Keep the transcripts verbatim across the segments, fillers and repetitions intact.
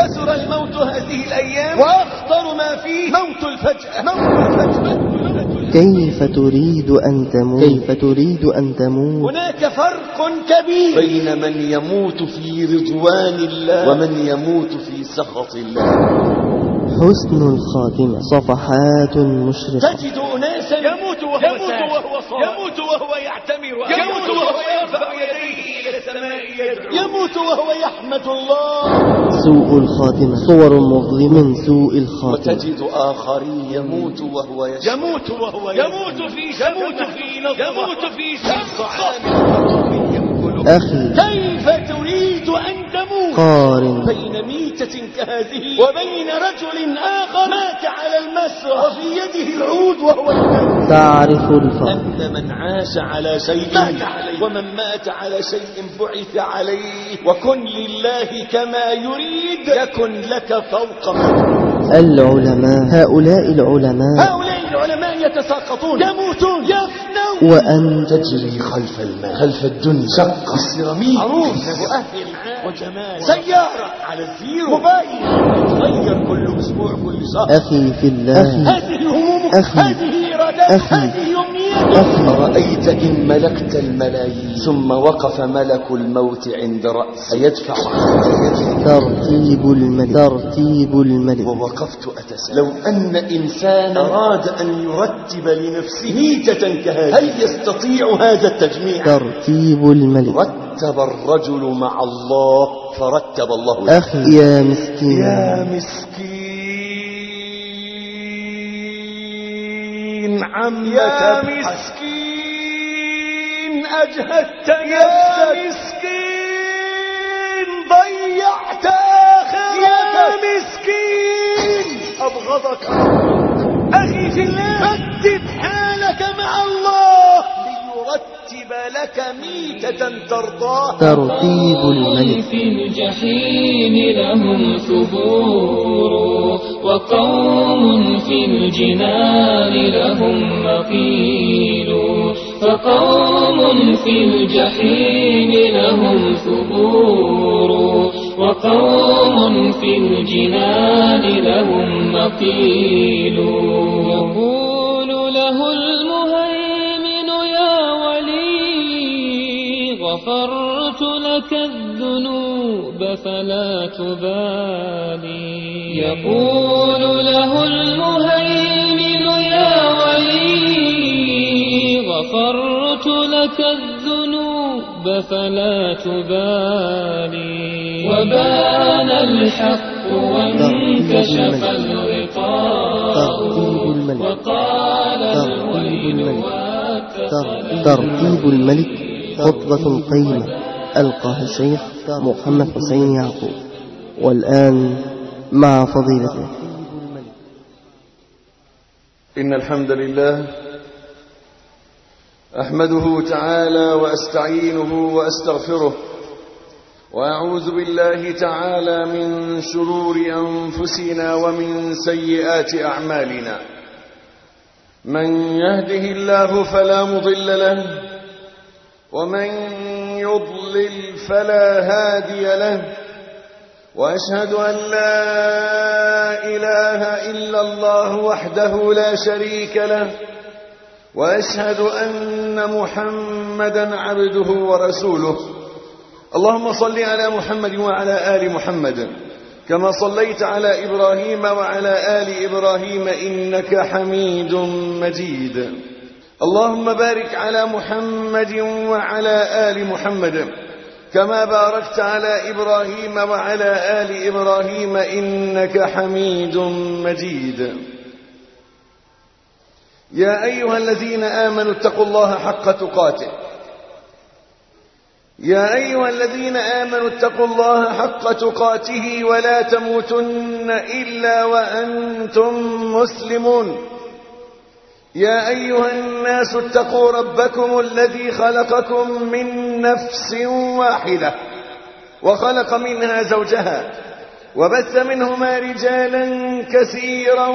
كثر الموت هذه الأيام، وأخطر ما فيه موت الفجأة. موت الفجأة. كيف تريد أن تموت؟ كيف تريد أن تموت؟ هناك فرق كبير بين من يموت في رضوان الله ومن يموت في سخط الله. حسن الخاتمة، صفحات مشرقة. تجد أناسا يموت وهو وهو صائم، يموت وهو يعتمر، يموت وهو يرفع يديه إلى السماء يدعو، يموت وهو يحمد الله. سوء الخاتمة، صور مظلمة من سوء الخاتمة. وتجد آخرين يموت وهو يشرب، يموت وهو يموت في يموت في نظر، يموت في طعام أخي، كيف تريد أن تموت؟ قارن بين ميتة كهذه وبين رجل آخر مات على المسرح وفي يده العود وهو يموت. تعرف الفرق أن من عاش على شيء مات عليه، ومن مات على شيء بعث عليه. وكن لله كما يريد يكن لك فوق ما. العلماء، هؤلاء العلماء هؤلاء العلماء يتساقطون، يموتون، يفنون، وأنت تجري خلف الماء، خلف الدنيا، شقة السيراميك، عروس وأهل وجمال، سيارة على الزيرو، موبايل يتغير كل أسبوع كل شهر. أخي في الله، هذه همومك، أخي، هذه إرادتك، هذه أمنيتك. أرأيت إن ملكت الملايين ثم وقف ملك الموت عند رأس يدفع ترتيب الملك، ترتيب الملك. ووقفت أتساءل لو أن إنسان أراد أن يرتب لنفسه ميتة كهذه هل يستطيع هذا التجميع؟ ترتيب الملك. رتب الرجل مع الله فرتب الله له. أخي يا مسكين، يا مسكين عم يا مسكين أجهدت يا مسكين ضيعت آخرتك يا مسكين أبغضك أخي في الله. رتب حالك مع الله ليرتب لك ميتة ترضاها. ترتيب الملك. في الجحيم لهم ثبور، وقوم في الجنان لهم مقيل. فقوم في الجحيم لهم ثبور، وقوم في الجنان لهم مقيل. يقول له المهيمن يا ولي غفرت لك الذنوب فلا تبالي. يقول له المهيمن يا ولي غفرت لك الذنوب فلا تبالي. وبان الحق وانكشف الغطاء وقال الويل ترتيب الملك. خطبة قيمة ألقاها الشيخ محمد حسين يعقوب. والآن مع فضيلته. إن الحمد لله أحمده تعالى وأستعينه وأستغفره، وأعوذ بالله تعالى من شرور أنفسنا ومن سيئات أعمالنا. من يهده الله فلا مضل له، ومن يضلل فلا هادي له. وأشهد أن لا إله إلا الله وحده لا شريك له، وأشهد أن محمدا عبده ورسوله. اللهم صل على محمد وعلى آل محمد كما صليت على إبراهيم وعلى آل إبراهيم إنك حميد مجيد. اللهم بارك على محمد وعلى آل محمد كما باركت على إبراهيم وعلى آل إبراهيم إنك حميد مجيد. يا أيها الذين آمنوا اتقوا الله حق تقاته يا أيها الذين آمنوا اتقوا الله حق تقاته ولا تموتن إلا وأنتم مسلمون. يا أيها الناس اتقوا ربكم الذي خلقكم من نفس واحدة وخلق منها زوجها وبث منهما رجالا كثيرا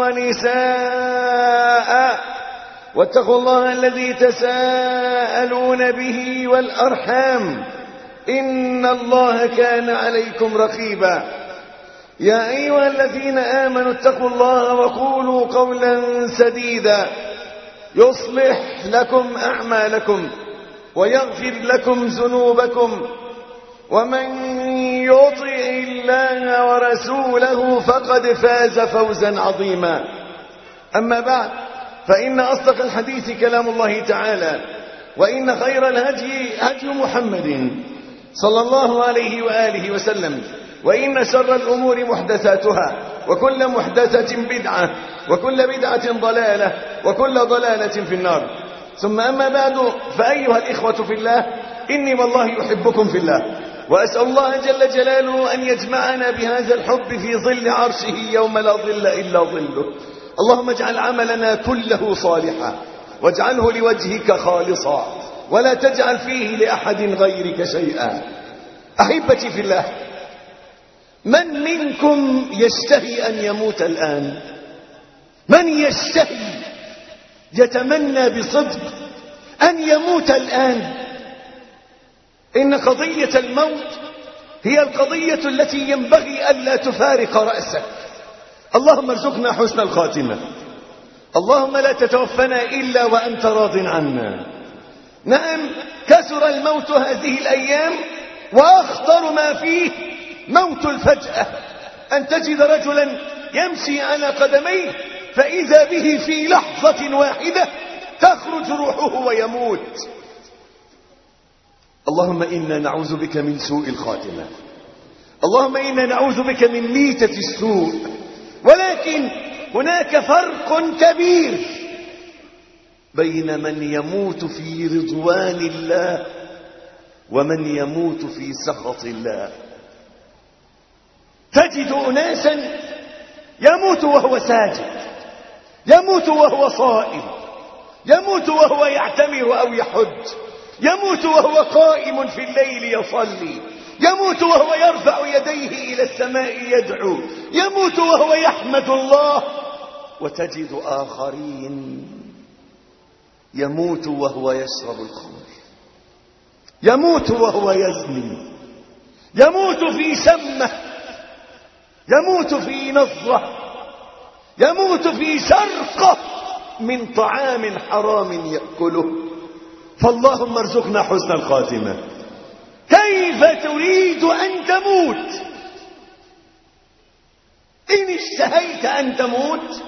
ونساء، واتقوا الله الذي تساءلون به والأرحام إن الله كان عليكم رقيبا. يا أيها الذين آمنوا اتقوا الله وقولوا قولا سديدا يصلح لكم أعمالكم ويغفر لكم ذنوبكم ومن يطع الله ورسوله فقد فاز فوزا عظيما. أما بعد، فإن أصدق الحديث كلام الله تعالى، وإن خير الهدي هدي محمد صلى الله عليه وآله وسلم، وإن شر الأمور محدثاتها، وكل محدثة بدعة، وكل بدعة ضلالة، وكل ضلالة في النار. ثم أما بعد، فأيها الإخوة في الله، إني والله يحبكم في الله، وأسأل الله جل جلاله أن يجمعنا بهذا الحب في ظل عرشه يوم لا ظل إلا ظله. اللهم اجعل عملنا كله صالحا، واجعله لوجهك خالصا، ولا تجعل فيه لأحد غيرك شيئا. أحبتي في الله، من منكم يشتهي أن يموت الآن؟ من يشتهي يتمنى بصدق أن يموت الآن؟ إن قضية الموت هي القضية التي ينبغي ألا تفارق رأسك. اللهم ارزقنا حسن الخاتمة، اللهم لا تتوفنا إلا وأنت راض عنا. نعم، كثر الموت هذه الأيام، وأخطر ما فيه موت الفجأة، أن تجد رجلا يمشي على قدميه فإذا به في لحظة واحدة تخرج روحه ويموت. اللهم إنا نعوذ بك من سوء الخاتمة، اللهم إنا نعوذ بك من ميتة السوء. ولكن هناك فرق كبير بين من يموت في رضوان الله ومن يموت في سخط الله. تجد أناسا يموت وهو ساجد، يموت وهو صائم، يموت وهو يعتمر أو يحج، يموت وهو قائم في الليل يصلي، يموت وهو يرفع يديه إلى السماء يدعو، يموت وهو يحمد الله. وتجد آخرين يموت وهو يشرب الخمر، يموت وهو يزني، يموت في سمة، يموت في نظرة، يموت في سرقة من طعام حرام يأكله. فاللهم ارزقنا حسن الخاتمة. كيف تريد أن تموت؟ إن اشتهيت أن تموت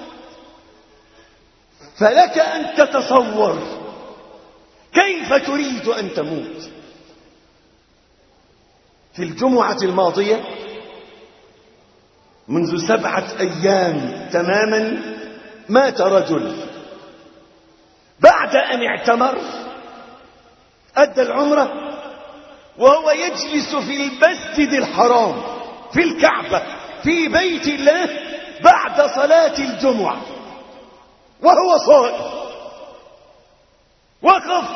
فلك أن تتصور كيف تريد أن تموت. في الجمعة الماضية منذ سبعة أيام تماما مات رجل بعد أن اعتمر، أدى العمرة وهو يجلس في المسجد الحرام في الكعبة في بيت الله بعد صلاة الجمعة وهو صائم. وقف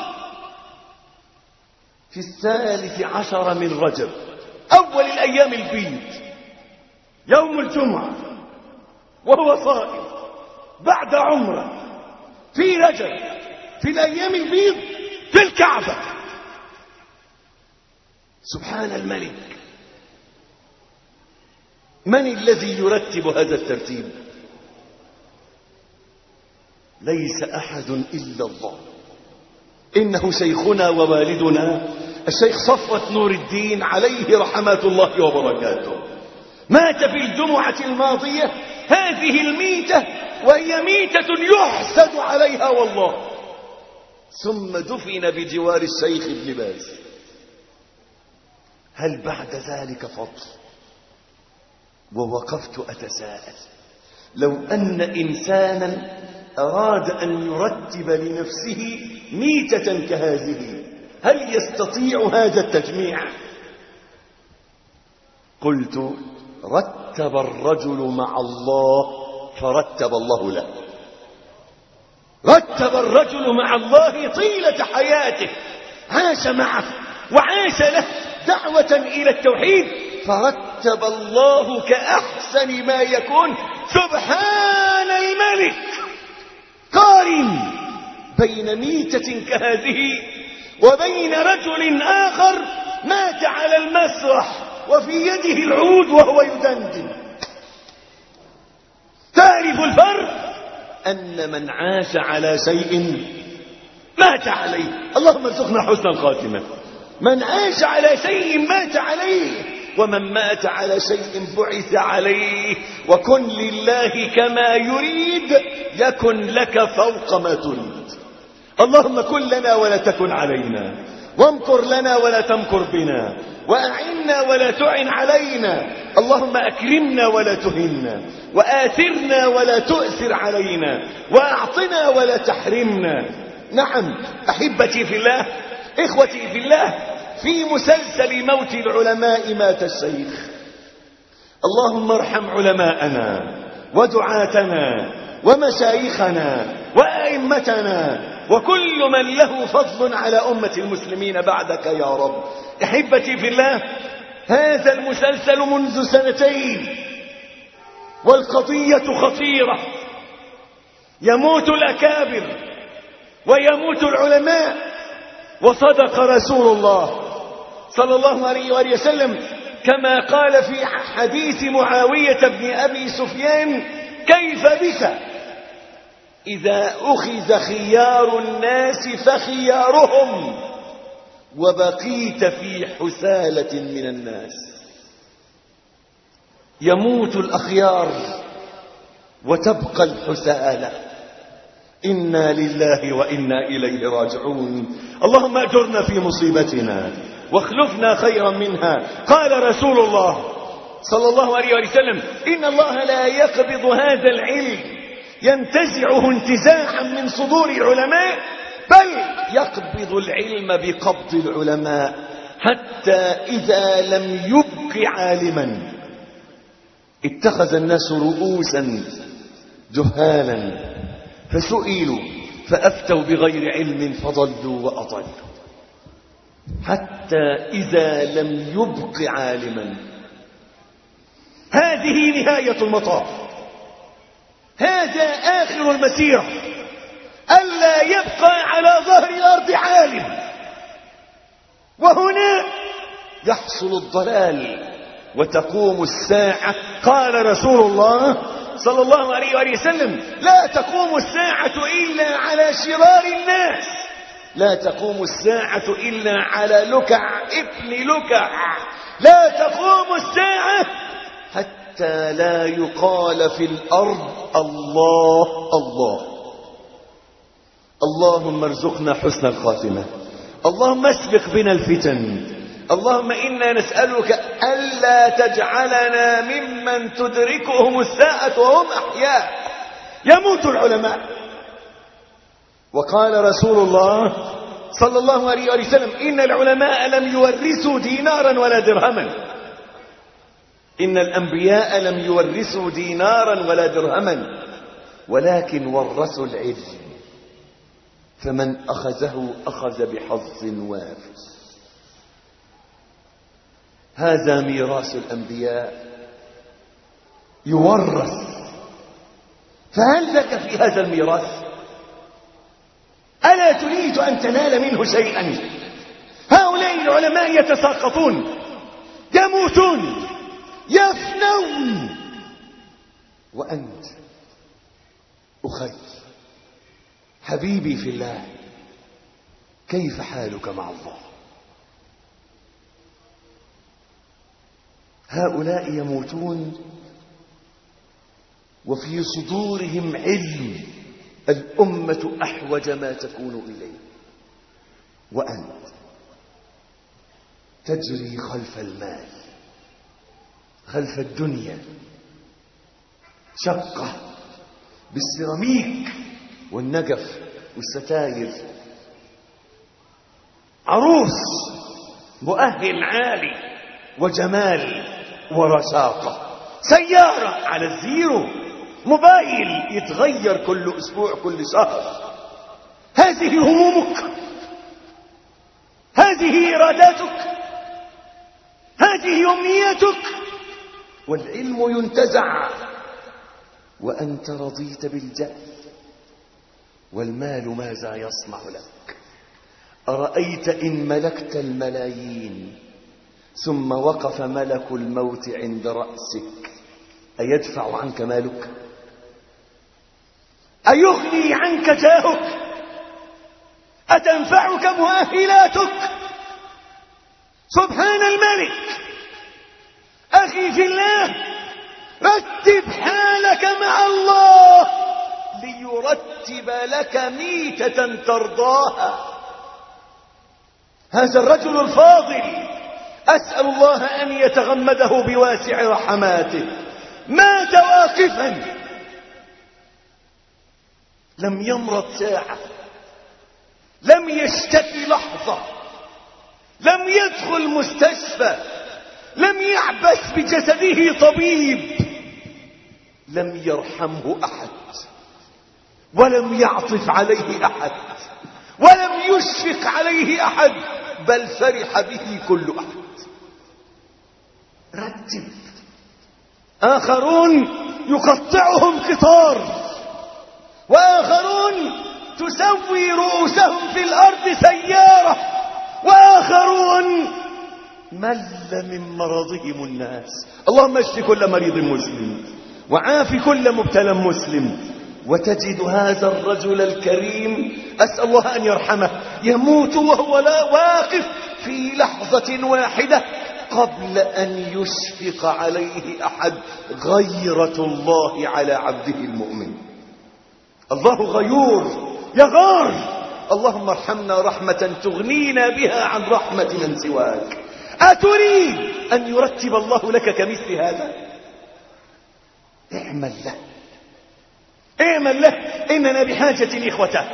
في الثالث عشر من رجب، أول الأيام البيض، يوم الجمعة، وهو صائم بعد عمرة في رجب في الأيام البيض في الكعبة. سبحان الملك، من الذي يرتب هذا الترتيب؟ ليس أحد إلا الله. إنه شيخنا ووالدنا الشيخ صفوة نور الدين عليه رحمات الله وبركاته، مات في الجمعة الماضية هذه الميتة، وهي ميتة يحسد عليها والله. ثم دفن بجوار الشيخ ابن باز. هل بعد ذلك فضل؟ ووقفت أتساءل، لو أن إنسانا أراد أن يرتب لنفسه ميتة كهذه هل يستطيع هذا التجميع؟ قلت: رتب الرجل مع الله فرتب الله له. رتب الرجل مع الله طيلة حياته، عاش معه وعاش له دعوة إلى التوحيد، فرتب الله كأحسن ما يكون. سبحان الملك. قارن بين ميتة كهذه وبين رجل آخر مات على المسرح وفي يده العود وهو يدندن. تعرف الفرق أن من عاش على شيء مات عليه. اللهم ارزقنا حسن الخاتمة. من عاش على شيء مات عليه، ومن مات على شيء بعث عليه. وكن لله كما يريد يكن لك فوق ما تريد. اللهم كن لنا ولا تكن علينا، وامكر لنا ولا تمكر بنا، وأعنا ولا تعن علينا. اللهم أكرمنا ولا تهنا، وآثرنا ولا تؤثر علينا، وأعطنا ولا تحرمنا. نعم أحبتي في الله، إخوتي في الله، في مسلسل موت العلماء مات الشيخ. اللهم ارحم علماءنا ودعاتنا ومشايخنا وأئمتنا وكل من له فضل على أمة المسلمين بعدك يا رب. أحبتي في الله، هذا المسلسل منذ سنتين والقضية خطيرة. يموت الأكابر ويموت العلماء، وصدق رسول الله صلى الله عليه وآله وسلم كما قال في حديث معاوية بن أبي سفيان: كيف بك إذا أخذ خيار الناس فخيارهم وبقيت في حسالة من الناس. يموت الأخيار وتبقى الحسالة. إنا لله وإنا إليه راجعون. اللهم أجرنا في مصيبتنا واخلفنا خيرا منها. قال رسول الله صلى الله عليه وسلم: إن الله لا يقبض هذا العلم ينتزعه انتزاعا من صدور العلماء، بل يقبض العلم بقبض العلماء، حتى إذا لم يبق عالما اتخذ الناس رؤوسا جهالا فسئلوا فأفتوا بغير علم فضلوا وأضلوا، حتى إذا لم يبق عالما. هذه نهاية المطاف، هذا آخر المسيرة، ألا يبقى على ظهر الأرض عالم. وهنا يحصل الضلال وتقوم الساعة. قال رسول الله صلى الله عليه وآله وسلم: لا تقوم الساعة إلا على شرار الناس، لا تقوم الساعة إلا على لكع ابن لكع، لا تقوم الساعة حتى لا يقال في الأرض الله الله. اللهم ارزقنا حسن الخاتمة. اللهم اسبق بنا الفتن. اللهم إنا نسألك ألا تجعلنا ممن تدركهم الساعة وهم أحياء. يموت العلماء. وقال رسول الله صلى الله عليه وسلم: إن العلماء لم يورثوا دينارا ولا درهما. إن الأنبياء لم يورثوا دينارا ولا درهما، ولكن ورثوا العلم، فمن أخذه أخذ بحظ وافر. هذا ميراث الأنبياء يورث. فهل لك في هذا الميراث؟ ألا تريد أن تنال منه شيئا؟ هؤلاء العلماء يتساقطون، يموتون، يفنون، وأنت أخي حبيبي في الله، كيف حالك مع الله؟ هؤلاء يموتون وفي صدورهم علم الأمة أحوج ما تكون إليه، وأنت تجري خلف المال، خلف الدنيا، شقة بالسيراميك والنجف والستاير، عروس مؤهل عالي وجمال ورشاقة، سيارة على الزيرو، موبايل يتغير كل أسبوع كل شهر. هذه همومك، هذه إراداتك، هذه أمنياتك، والعلم ينتزع وأنت رضيت بالجهل. والمال ماذا يصنع لك؟ أرأيت إن ملكت الملايين ثم وقف ملك الموت عند رأسك أيدفع عنك مالك؟ أيغني عنك جاهك؟ أتنفعك مؤهلاتك؟ سبحان الملك. أخي في الله، رتب حالك مع الله ليرتب لك ميتة ترضاها. هذا الرجل الفاضل أسأل الله أن يتغمده بواسع رحماته مات واقفا، لم يمرض ساعة، لم يشتكي لحظة، لم يدخل مستشفى، لم يعبث بجسده طبيب، لم يرحمه أحد، ولم يعطف عليه أحد، ولم يشفق عليه أحد، بل فرح به كل أحد. رتب. آخرون يقطعهم قطار، وآخرون تسوي رؤوسهم في الأرض سيارة، وآخرون مل من مرضهم الناس. اللهم اشف كل مريض مسلم، وعاف كل مبتلى مسلم. وتجد هذا الرجل الكريم أسأل الله أن يرحمه يموت وهو لا واقف في لحظة واحدة قبل أن يشفق عليه أحد. غيرة الله على عبده المؤمن. الله غيور يغار. اللهم ارحمنا رحمة تغنينا بها عن رحمة من سواك. أتريد أن يرتب الله لك كمثل هذا؟ اعمل له، اعمل له. إننا بحاجة إخوته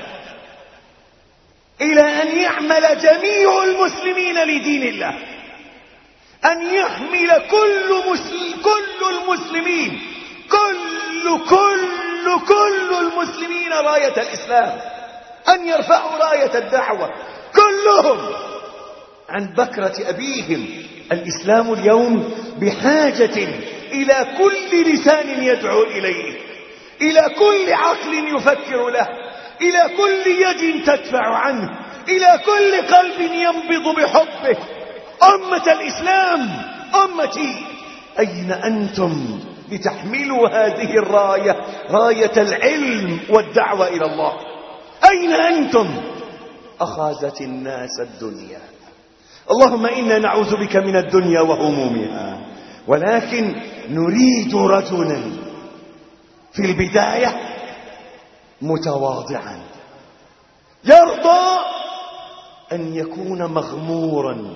إلى أن يعمل جميع المسلمين لدين الله، أن يحمل كل مسلم كل المسلمين كل كل كل المسلمين راية الإسلام، أن يرفعوا راية الدعوة كلهم عن بكرة أبيهم. الإسلام اليوم بحاجة إلى كل لسان يدعو إليه، إلى كل عقل يفكر له، إلى كل يد تدفع عنه، إلى كل قلب ينبض بحبه. أمة الإسلام، أمتي، أين أنتم لتحملوا هذه الراية، راية العلم والدعوة إلى الله؟ أين أنتم؟ أخاذت الناس الدنيا. اللهم إنا نعوذ بك من الدنيا وهمومها، ولكن نريد رجلا في البداية متواضعا يرضى أن يكون مغمورا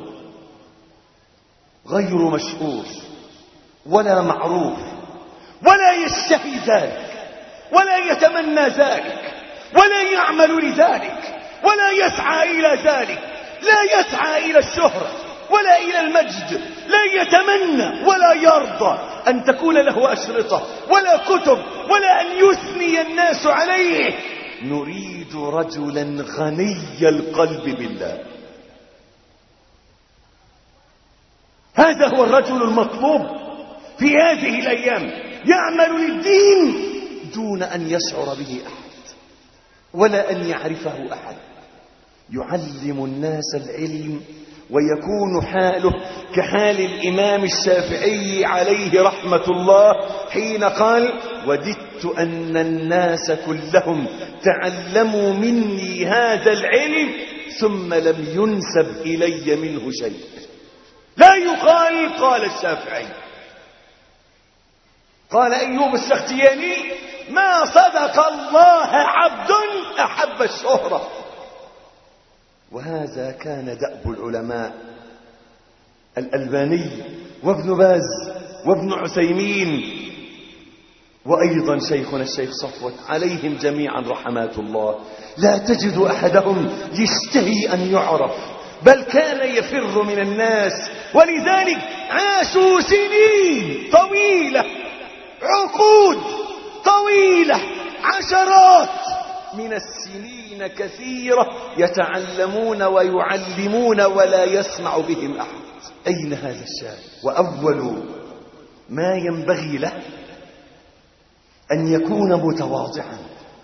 غير مشهور ولا معروف، ولا يشتهي ذلك، ولا يتمنى ذلك، ولا يعمل لذلك، ولا يسعى إلى ذلك، لا يسعى إلى الشهرة ولا إلى المجد، لا يتمنى ولا يرضى أن تكون له أشرطة ولا كتب ولا أن يثني الناس عليه. نريد رجلا غني القلب بالله. هذا هو الرجل المطلوب في هذه الأيام، يعمل للدين دون أن يشعر به أحد ولا أن يعرفه أحد، يعلم الناس العلم ويكون حاله كحال الإمام الشافعي عليه رحمة الله حين قال: وددت أن الناس كلهم تعلموا مني هذا العلم ثم لم ينسب إلي منه شيء. لا يقال قال الشافعي. قال أيوب السختياني: ما صدق الله عبد أحب الشهرة. وهذا كان دأب العلماء، الألباني وابن باز وابن عثيمين وأيضا شيخنا الشيخ صفوت عليهم جميعا رحمات الله. لا تجد أحدهم يشتهي أن يعرف، بل كان يفر من الناس، ولذلك عاشوا سنين طويلة، عقود طويلة، عشرات من السنين كثيرة يتعلمون ويعلمون ولا يسمع بهم أحد. أين هذا الشاب؟ وأول ما ينبغي له أن يكون متواضعا،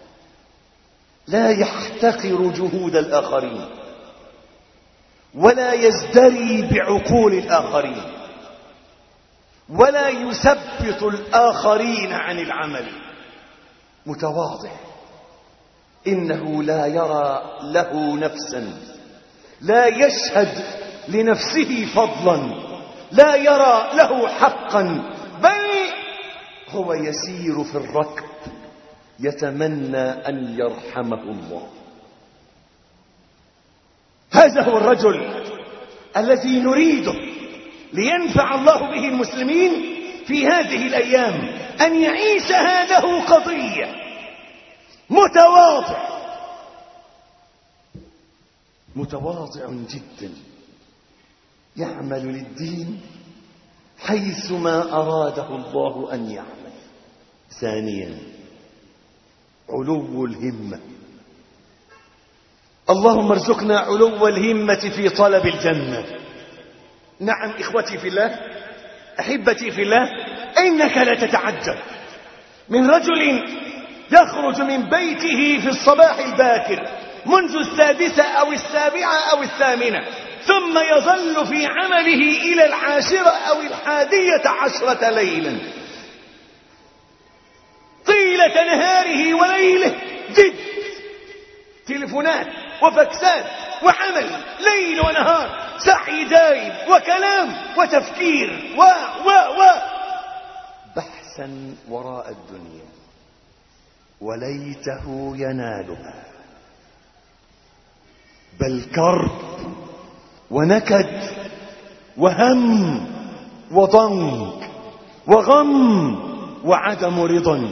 لا يحتقر جهود الآخرين ولا يزدري بعقول الآخرين ولا يثبط الآخرين عن العمل. متواضع إنه لا يرى له نفسا، لا يشهد لنفسه فضلا، لا يرى له حقا، بل هو يسير في الركب يتمنى أن يرحمه الله. هذا هو الرجل الذي نريده لينفع الله به المسلمين في هذه الأيام، أن يعيشها له قضية. متواضع متواضع جدا، يعمل للدين حيثما أراده الله أن يعمل. ثانيا علو الهمة. اللهم ارزقنا علو الهمة في طلب الجنة. نعم إخوتي في الله، أحبتي في الله، إنك لتتعجب من رجل يخرج من بيته في الصباح الباكر منذ السادسة أو السابعة أو الثامنة، ثم يظل في عمله إلى العاشرة أو الحادية عشرة ليلا، طيلة نهاره وليله جد، تلفونات وفكسات وعمل ليل ونهار، سعي دائم وكلام وتفكير و و و بحثا وراء الدنيا، وليته ينالها، بل كرب ونكد وهم وضنك وغم وعدم رضا.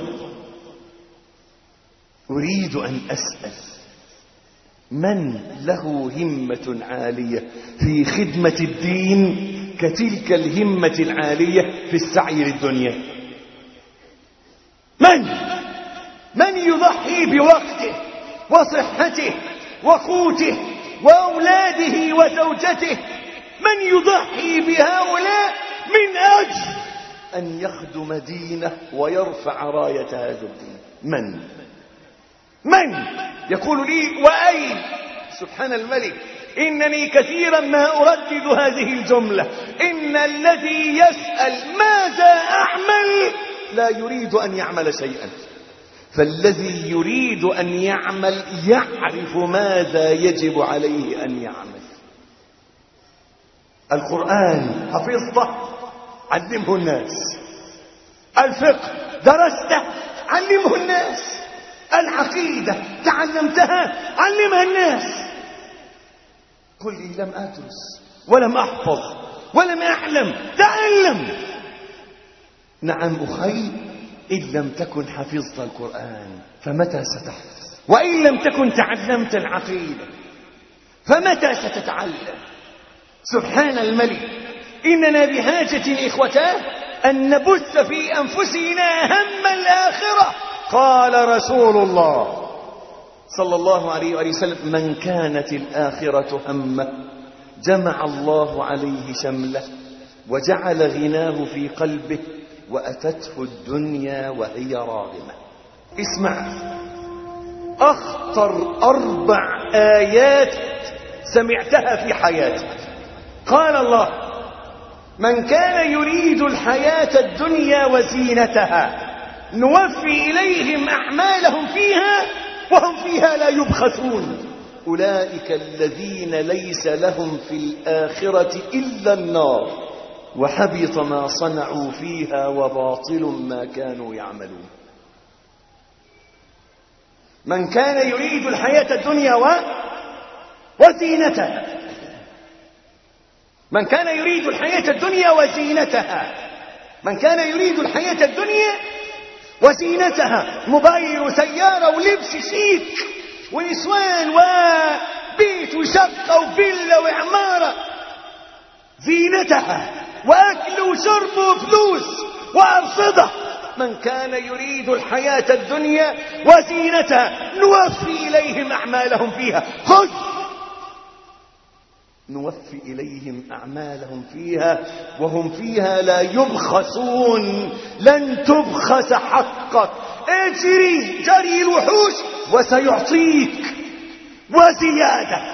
أريد أن أسأل من له همة عالية في خدمة الدين كتلك الهمة العالية في السعي للدنيا؟ من من يضحي بوقته وصحته وقوته وأولاده وزوجته؟ من يضحي بهؤلاء من أجل أن يخدم دينه ويرفع راية هذا الدين؟ من من يقول لي وأين؟ سبحان الملك، إنني كثيرا ما أردد هذه الجملة: إن الذي يسأل ماذا أعمل لا يريد أن يعمل شيئا، فالذي يريد أن يعمل يعرف ماذا يجب عليه أن يعمل. القرآن حفظته، علمه الناس. الفقه درسته، علمه الناس. العقيدة تعلمتها، علمها الناس. قل لي لم أدرس ولم أحفظ ولم أعلم، تعلم. نعم أخي، إن لم تكن حفظت القرآن فمتى ستحفظ؟ وإن لم تكن تعلمت العقيدة فمتى ستتعلم؟ سبحان الملك، إننا بحاجة إخوتاه أن نبث في أنفسنا هم الآخرة. قال رسول الله صلى الله عليه وآله وسلم: من كانت الآخرة همه جمع الله عليه شمله وجعل غناه في قلبه وأتته الدنيا وهي راغمة. اسمع، أخطر أربع آيات سمعتها في حياتك. قال الله: من كان يريد الحياة الدنيا وزينتها نوفي إليهم أعمالهم فيها وهم فيها لا يبخسون، أولئك الذين ليس لهم في الآخرة إلا النار وحبط ما صنعوا فيها وباطل ما كانوا يعملون. من كان يريد الحياة الدنيا و... وزينتها من كان يريد الحياة الدنيا وزينتها من كان يريد الحياة الدنيا وزينتها، موبايل وسيارة ولبس شيك ونسوان وبيت وشقة وفيلا وعمارة، زينتها وأكل وشرب وفلوس وأرصدة. من كان يريد الحياة الدنيا وزينتها نوفي إليهم أعمالهم فيها. خذ، نوفي إليهم أعمالهم فيها وهم فيها لا يبخسون. لن تبخس حقك، اجري جري الوحوش وسيعطيك وزيادة،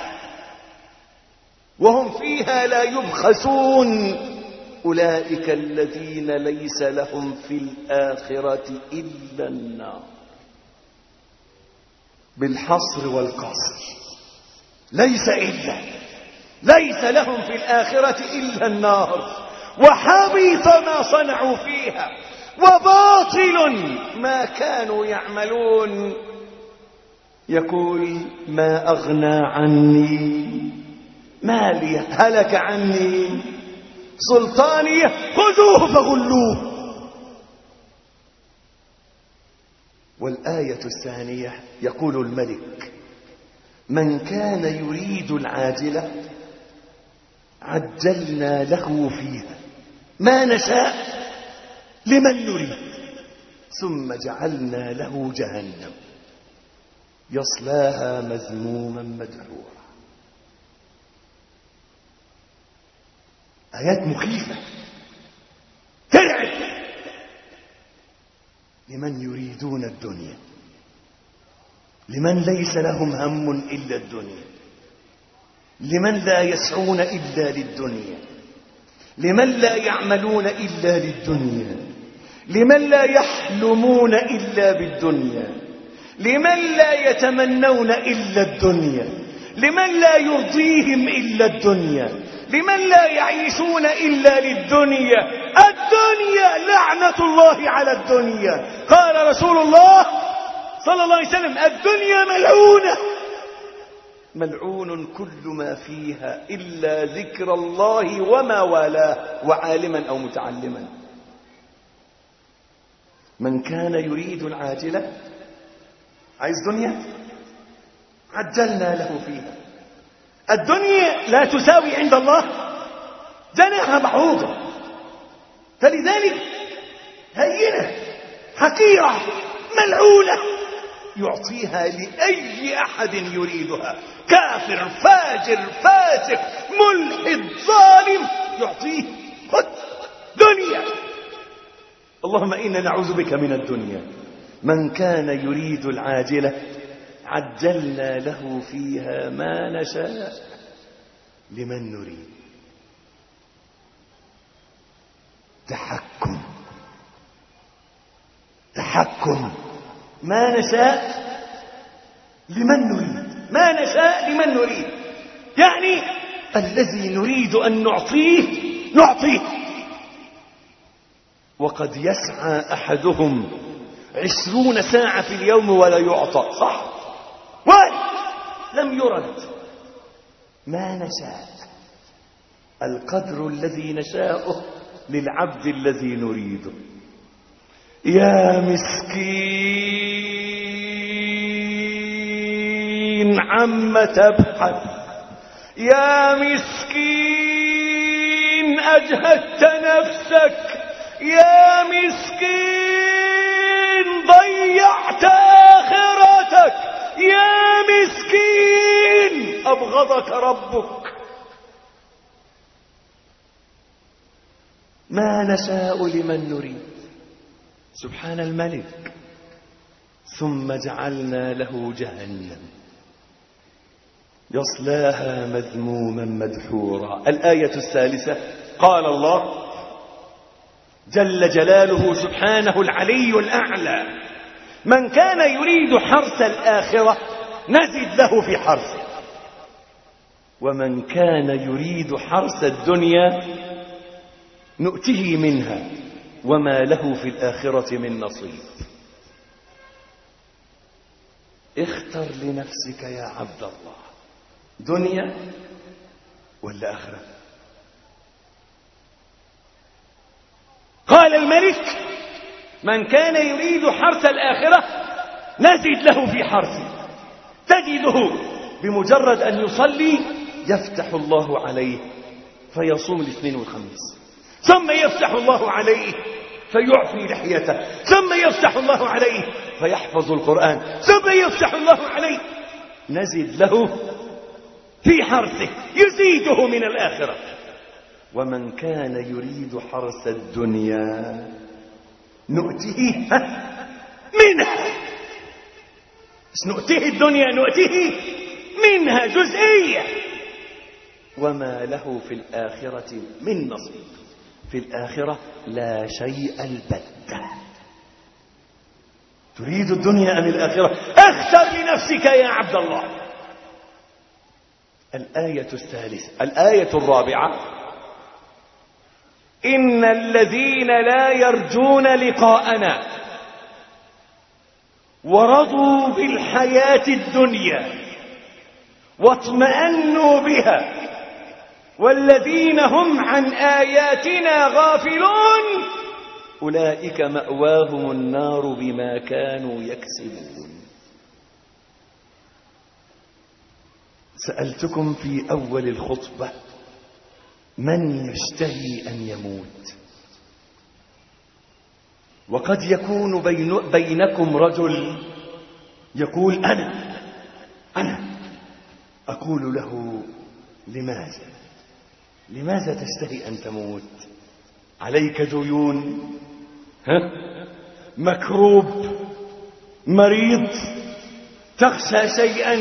وهم فيها لا يبخسون. أولئك الذين ليس لهم في الآخرة إلا النار. بالحصر والقصر، ليس إلا ليس لهم في الآخرة إلا النار، وحبط ما صنعوا فيها، وباطل ما كانوا يعملون. يقول ما أغنى عني مالي، هلك عني سلطاني، خذوه فغلوه. والآية الثانية يقول الملك من كان يريد العاجلة عجلنا له فيها ما نشاء لمن نريد ثم جعلنا له جهنم يصلاها مذموما مدحورا. آيات مخيفة ترعب لمن يريدون الدنيا، لمن ليس لهم هم إلا الدنيا، لمن لا يسعون إلا للدنيا، لمن لا يعملون إلا للدنيا، لمن لا يحلمون إلا بالدنيا، لمن لا يتمنون إلا الدنيا، لمن لا يرضيهم إلا الدنيا، لمن لا يعيشون إلا للدنيا. الدنيا لعنة الله على الدنيا. قال رسول الله صلى الله عليه وسلم الدنيا ملعونة، ملعون كل ما فيها إلا ذكر الله وما والاه وعالما أو متعلما. من كان يريد العاجلة، عايز دنيا، عجلنا له فيها. الدنيا لا تساوي عند الله جناح بعوضة، فلذلك هينة حقيرة ملعونة يعطيها لأي أحد يريدها، كافر فاجر فاسق ملحد ظالم يعطيه خذ دنيا. اللهم إنا نعوذ بك من الدنيا. من كان يريد العاجلة عجلنا له فيها ما نشاء لمن نريد. تحكم تحكم ما نشاء لمن نريد، ما نشاء لمن نريد، يعني الذي نريد أن نعطيه نعطيه. وقد يسعى أحدهم عشرون ساعة في اليوم ولا يعطى، صح؟ ولم يرد. ما نشاء القدر الذي نشاءه للعبد الذي نريده. يا مسكين عم تبحث، يا مسكين أجهدت نفسك، يا مسكين ضيعت آخرتك، يا مسكين أبغضك ربك. ما نشاء لمن نريد. سبحان الملك. ثم جعلنا له جهنم يصلاها مذموما مدحورا. الآية الثالثة قال الله جل جلاله سبحانه العلي الأعلى من كان يريد حرث الآخرة نزد له في حرثه، ومن كان يريد حرث الدنيا نؤته منها وما له في الآخرة من نصيب. اختر لنفسك يا عبد الله، دنيا ولا آخرة؟ قال الملك من كان يريد حرث الآخرة نزد له في حرثه. تجده بمجرد أن يصلي يفتح الله عليه فيصوم الاثنين والخميس، ثم يفتح الله عليه فيعفي لحيته، ثم يفتح الله عليه فيحفظ القرآن، ثم يفتح الله عليه. نزد له في حرثه يزيده من الآخرة. ومن كان يريد حرث الدنيا نؤته منها. نؤته الدنيا نؤته منها جزئية، وما له في الآخرة من نصيب. في الآخرة لا شيء البتة. تريد الدنيا أم الآخرة؟ اختر لنفسك يا عبد الله. الآية الثالثة الآية الرابعة: إن الذين لا يرجون لقاءنا ورضوا بالحياة الدنيا واطمأنوا بها والذين هم عن آياتنا غافلون أولئك مأواهم النار بما كانوا يكسبون. سألتكم في أول الخطبة: من يشتهي أن يموت؟ وقد يكون بين بينكم رجل يقول: أنا أنا أقول له: لماذا لماذا تشتهي أن تموت؟ عليك ديون، ها؟ مكروب، مريض، تخشى شيئا.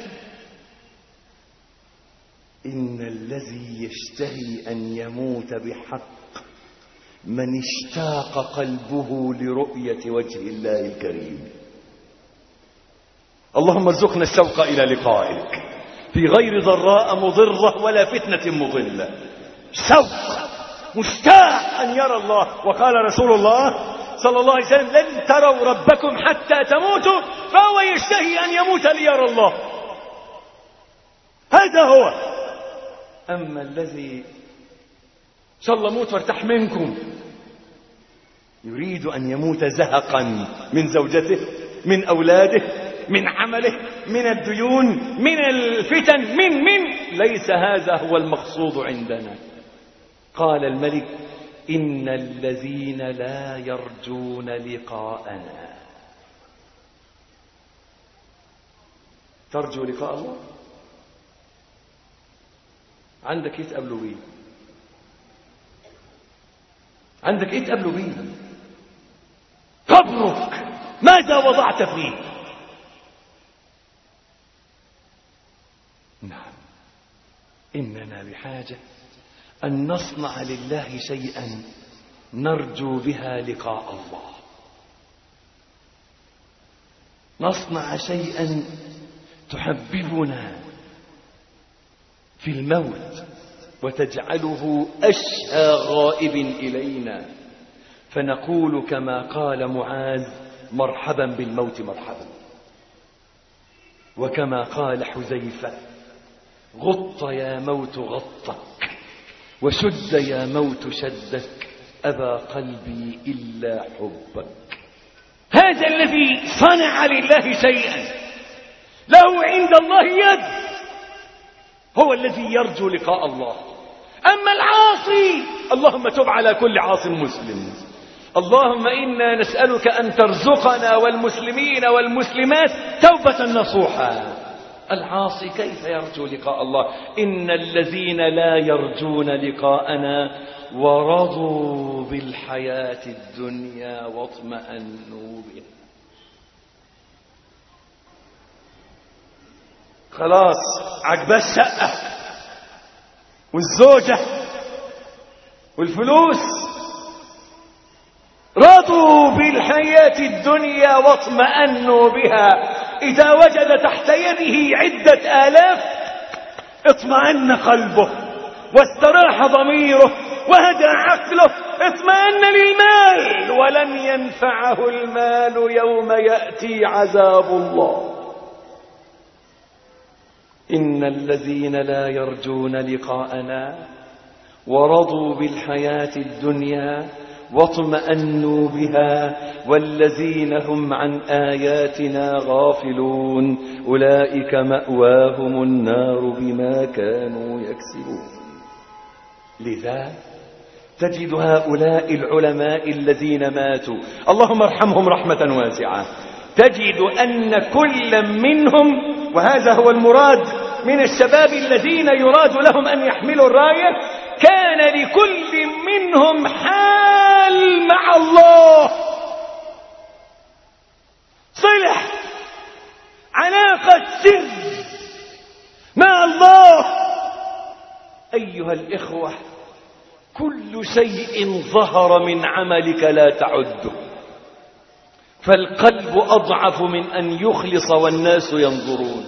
إن الذي يشتهي أن يموت بحق من اشتاق قلبه لرؤية وجه الله الكريم. اللهم ارزقنا الشوق إلى لقائك في غير ضراء مضرة ولا فتنة مضلة. شوق، مشتاق أن يرى الله. وقال رسول الله صلى الله عليه وسلم: لن تروا ربكم حتى تموتوا، فهو يشتهي أن يموت ليرى الله. هذا هو. أما الذي إن شاء الله موت وارتاح منكم يريد أن يموت زهقا من زوجته، من أولاده، من عمله، من الديون، من الفتن، من من ليس هذا هو المقصود عندنا. قال الملك: إن الذين لا يرجون لقاءنا. ترجو لقاء الله؟ عندك ايه تقابله بيه؟ عندك ايه تقابله بيه؟ قبرك ماذا وضعت فيه؟ نعم، إننا بحاجة أن نصنع لله شيئا نرجو بها لقاء الله. نصنع شيئا تحببنا في الموت وتجعله أشهى غائب إلينا، فنقول كما قال معاذ: مرحبا بالموت مرحبا. وكما قال حذيفة: غط يا موت غطك، وشد يا موت شدك، أبى قلبي إلا حبك. هذا الذي صنع لله شيئا له عند الله يد هو الذي يرجو لقاء الله. أما العاصي، اللهم تب على كل عاص مسلم. اللهم إنا نسألك أن ترزقنا والمسلمين والمسلمات توبة نصوحا. العاصي كيف يرجو لقاء الله؟ إن الذين لا يرجون لقاءنا ورضوا بالحياة الدنيا واطمأنوا بها. خلاص عجباه الشقة والزوجة والفلوس، رضوا بالحياة الدنيا واطمأنوا بها. إذا وجد تحت يده عدة آلاف اطمأن قلبه واستراح ضميره وهدى عقله، اطمأن للمال، ولن ينفعه المال يوم يأتي عذاب الله. إن الذين لا يرجون لقاءنا ورضوا بالحياة الدنيا واطمأنوا بها والذين هم عن آياتنا غافلون أولئك مأواهم النار بما كانوا يكسبون. لذا تجد هؤلاء العلماء الذين ماتوا، اللهم ارحمهم رحمة واسعة، تجد أن كل منهم، وهذا هو المراد من الشباب الذين يراد لهم أن يحملوا الراية، كان لكل منهم حال مع الله، صلة، علاقة سر مع الله. أيها الإخوة، كل شيء ظهر من عملك لا تعده، فالقلب أضعف من أن يخلص والناس ينظرون.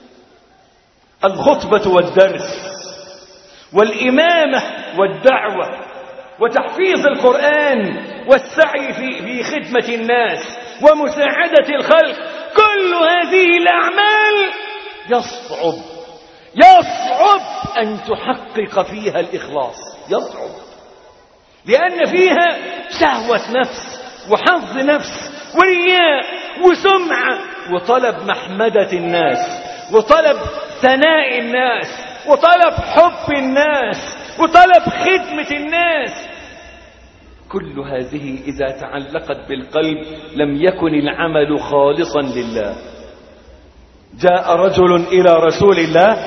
الخطبة والدرس والإمامة والدعوة وتحفيظ القرآن والسعي في في خدمة الناس ومساعدة الخلق، كل هذه الأعمال يصعب يصعب أن تحقق فيها الإخلاص، يصعب، لأن فيها شهوة نفس وحظ نفس ورياء وسمعة وطلب محمدة الناس وطلب ثناء الناس وطلب حب الناس وطلب خدمة الناس. كل هذه إذا تعلقت بالقلب لم يكن العمل خالصا لله. جاء رجل إلى رسول الله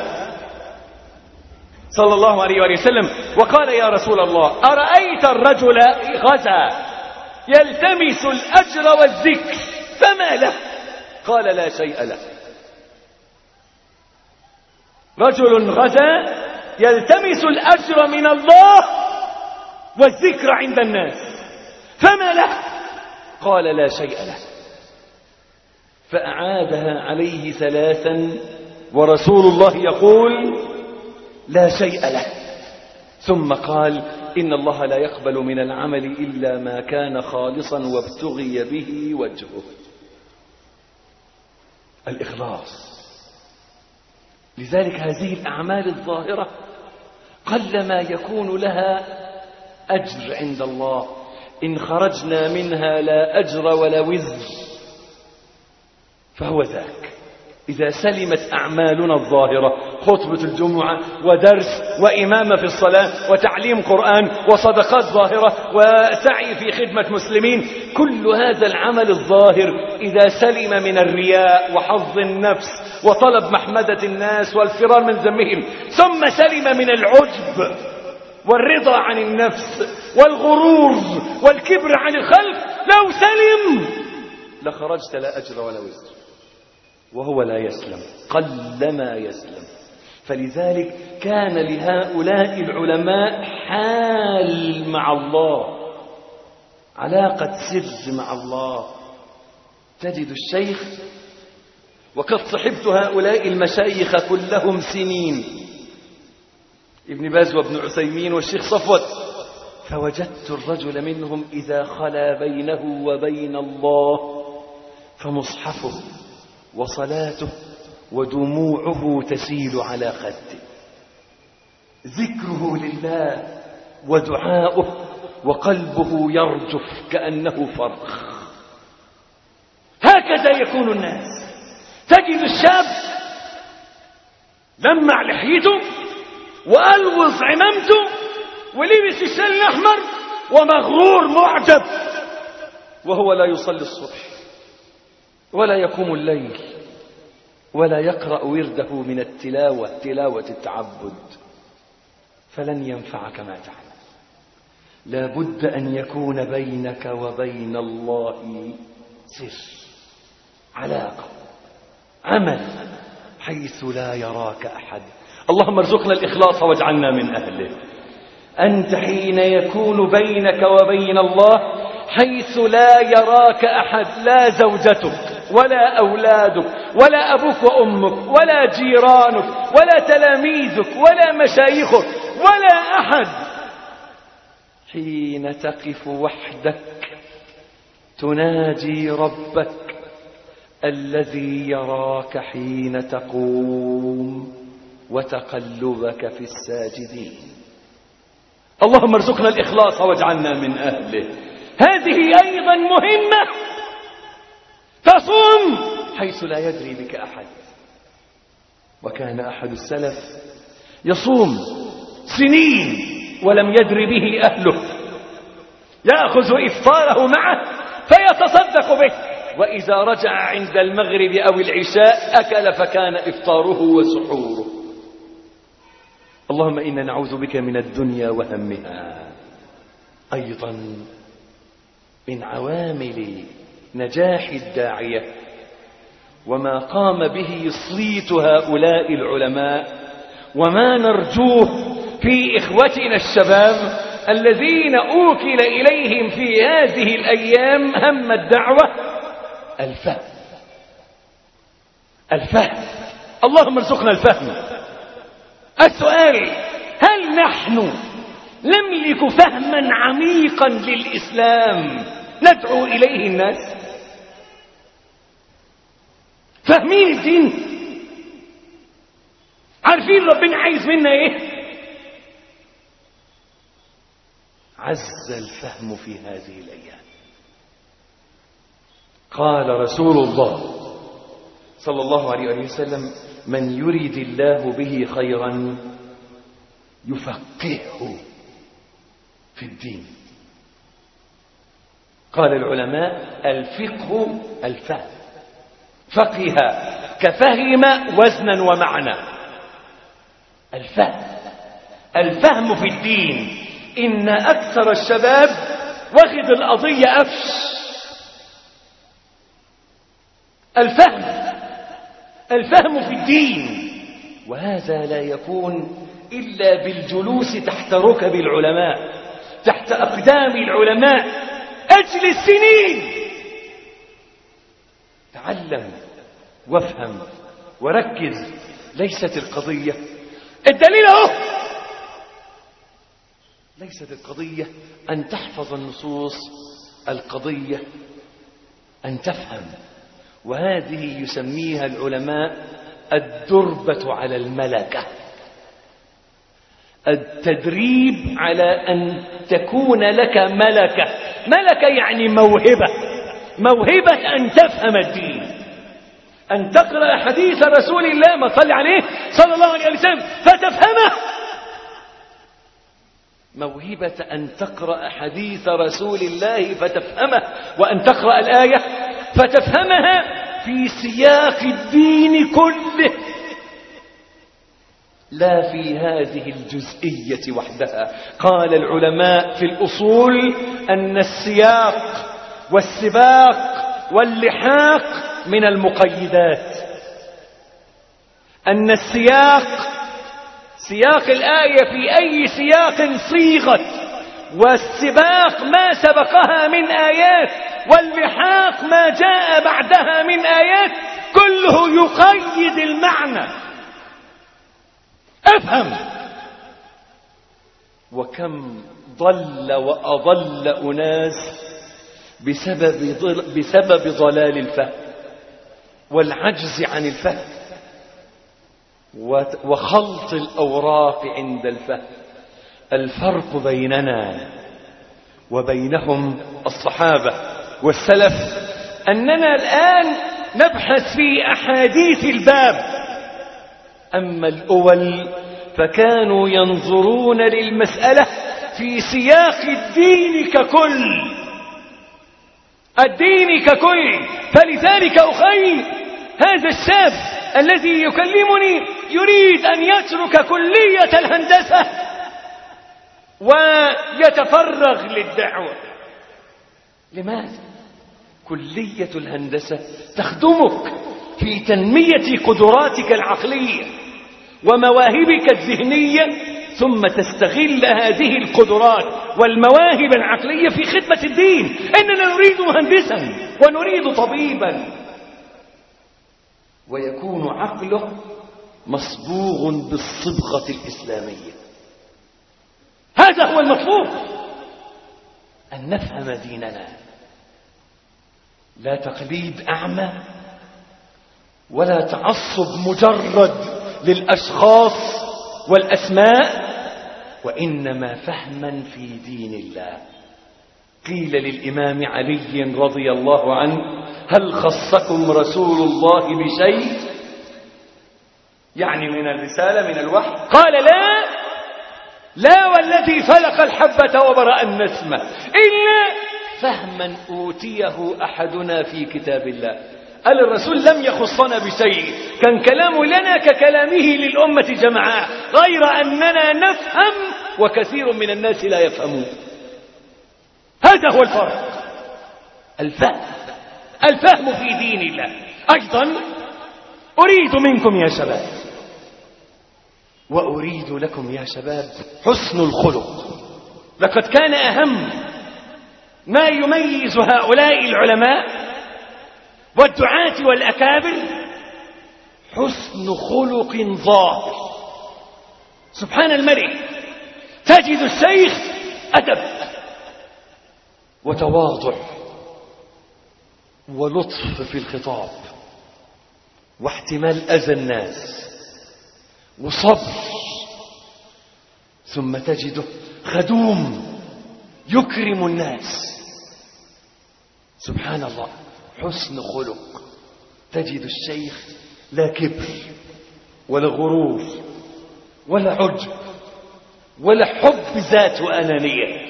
صلى الله عليه وسلم وقال: يا رسول الله، أرأيت الرجل غزا يلتمس الأجر والذكر فما له؟ قال: لا شيء له. رجل غزا يلتمس الأجر من الله والذكر عند الناس فما له؟ قال: لا شيء له. فأعادها عليه ثلاثا ورسول الله يقول: لا شيء له. ثم قال: إن الله لا يقبل من العمل إلا ما كان خالصا وابتغي به وجهه. الإخلاص. لذلك هذه الأعمال الظاهرة قلما يكون لها أجر عند الله. إن خرجنا منها لا أجر ولا وزر فهو ذاك. إذا سلمت أعمالنا الظاهرة، خطبة الجمعة ودرس وإمامة في الصلاة وتعليم قرآن وصدقات ظاهرة وسعي في خدمة مسلمين، كل هذا العمل الظاهر إذا سلم من الرياء وحظ النفس وطلب محمدة الناس والفرار من ذمهم، ثم سلم من العجب والرضا عن النفس والغرور والكبر عن الخلق، لو سلم لخرجت لا أجر ولا وزر، وهو لا يسلم، قلما يسلم. فلذلك كان لهؤلاء العلماء حال مع الله، علاقة سر مع الله. تجد الشيخ، وقد صحبت هؤلاء المشايخ كلهم سنين، ابن باز وابن عثيمين والشيخ صفوت، فوجدت الرجل منهم إذا خلا بينه وبين الله فمصحفه وصلاته ودموعه تسيل على خده، ذكره لله ودعاؤه وقلبه يرجف كأنه فرخ. هكذا يكون الناس. تجد الشاب لمع لحيته وألوظ عمامته ولبس الشال الأحمر ومغرور معجب، وهو لا يصلي الصبح ولا يقوم الليل ولا يقرأ ورده من التلاوة، تلاوة التعبد، فلن ينفعك ما تعمل. لا بد أن يكون بينك وبين الله سر، علاقة، عمل، حيث لا يراك أحد. اللهم ارزقنا الإخلاص واجعلنا من أهله. أنت حين يكون بينك وبين الله حيث لا يراك أحد، لا زوجتك ولا أولادك ولا أبوك وأمك ولا جيرانك ولا تلاميذك ولا مشايخك ولا أحد، حين تقف وحدك تناجي ربك الذي يراك حين تقوم وتقلبك في الساجدين. اللهم ارزقنا الإخلاص واجعلنا من أهله. هذه أيضا مهمة. تصوم حيث لا يدري بك أحد. وكان أحد السلف يصوم سنين ولم يدري به أهله، يأخذ إفطاره معه فيتصدق به، وإذا رجع عند المغرب أو العشاء أكل فكان إفطاره وسحوره. اللهم إنا نعوذ بك من الدنيا وهمها. أيضا من عوامل نجاح الداعية وما قام به صيت هؤلاء العلماء وما نرجوه في إخوتنا الشباب الذين أوكل إليهم في هذه الأيام هم الدعوة، الفهم. الفهم، اللهم ارزقنا الفهم. السؤال: هل نحن نملك فهما عميقا للإسلام ندعو إليه الناس؟ فاهمين الدين؟ عارفين ربنا عايز منا ايه؟ عز الفهم في هذه الأيام. قال رسول الله صلى الله عليه وسلم: من يريد الله به خيرا يفقهه في الدين. قال العلماء: الفقه الفهم. فقه كفهم وزنا ومعنى. الفهم الفهم في الدين. إن أكثر الشباب واخد القضية أفش. الفهم الفهم في الدين، وهذا لا يكون إلا بالجلوس تحت ركب العلماء، تحت أقدام العلماء. أجلس سنين، تعلم وافهم وركز. ليست القضية الدليل اهو، ليست القضية أن تحفظ النصوص، القضية أن تفهم. وهذه يسميها العلماء الدربة على الملكة، التدريب على أن تكون لك ملكة. ملكة يعني موهبة، موهبة أن تفهم الدين، أن تقرأ حديث رسول الله ما صلى عليه صلى الله عليه وسلم فتفهمه. موهبة أن تقرأ حديث رسول الله فتفهمه، وأن تقرأ الآية فتفهمها في سياق الدين كله، لا في هذه الجزئية وحدها. قال العلماء في الأصول أن السياق والسباق واللحاق من المقيدات. أن السياق سياق الآية في أي سياق صيغت، والسباق ما سبقها من آيات، واللحاق ما جاء بعدها من آيات، كله يقيد المعنى. افهم. وكم ضل وأضل أناس بسبب, ضل بسبب ضلال الفهم والعجز عن الفهم وخلط الأوراق عند الفهم. الفرق بيننا وبينهم الصحابة والسلف أننا الآن نبحث في أحاديث الباب، أما الأول فكانوا ينظرون للمسألة في سياق الدين ككل، الدين ككل. فلذلك أخي هذا الشاب الذي يكلمني يريد أن يترك كلية الهندسة ويتفرغ للدعوة. لماذا؟ كلية الهندسة تخدمك في تنمية قدراتك العقلية ومواهبك الذهنية، ثم تستغل هذه القدرات والمواهب العقلية في خدمة الدين. إننا نريد مهندسا ونريد طبيبا، ويكون عقله مصبوغ بالصبغة الإسلامية. هذا هو المطلوب، أن نفهم ديننا، لا تقليد أعمى ولا تعصب مجرد للأشخاص والأسماء، وإنما فهما في دين الله. قيل للإمام علي رضي الله عنه: هل خصكم رسول الله بشيء؟ يعني من الرسالة، من الوحي؟ قال: لا لا والذي فلق الحبة وبرأ النسمة، إلا فهما أوتيه أحدنا في كتاب الله. قال الرسول: لم يخصنا بشيء، كان كلامه لنا ككلامه للأمة جمعاء، غير أننا نفهم وكثير من الناس لا يفهمون. هذا هو الفرق، الفهم الفهم في دين الله. أيضا أريد منكم يا شباب، وأريد لكم يا شباب، حسن الخلق. لقد كان أهم ما يميز هؤلاء العلماء والدعاة والأكابر حسن خلق ظاهر. سبحان الملك، تجد الشيخ أدب وتواضع ولطف في الخطاب واحتمال أذى الناس وصبر، ثم تجده خدوم يكرم الناس. سبحان الله، حسن خلق. تجد الشيخ لا كبر ولا غرور ولا عجب ولا حب ذات وأنانية.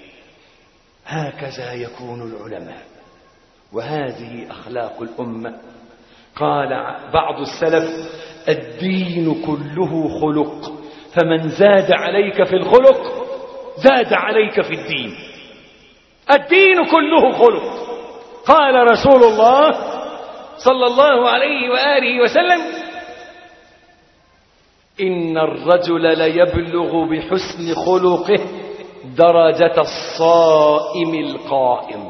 هكذا يكون العلماء، وهذه أخلاق الأمة. قال بعض السلف: الدين كله خلق، فمن زاد عليك في الخلق زاد عليك في الدين. الدين كله خلق. قال رسول الله صلى الله عليه وآله وسلم: إن الرجل ليبلغ بحسن خلقه درجة الصائم القائم.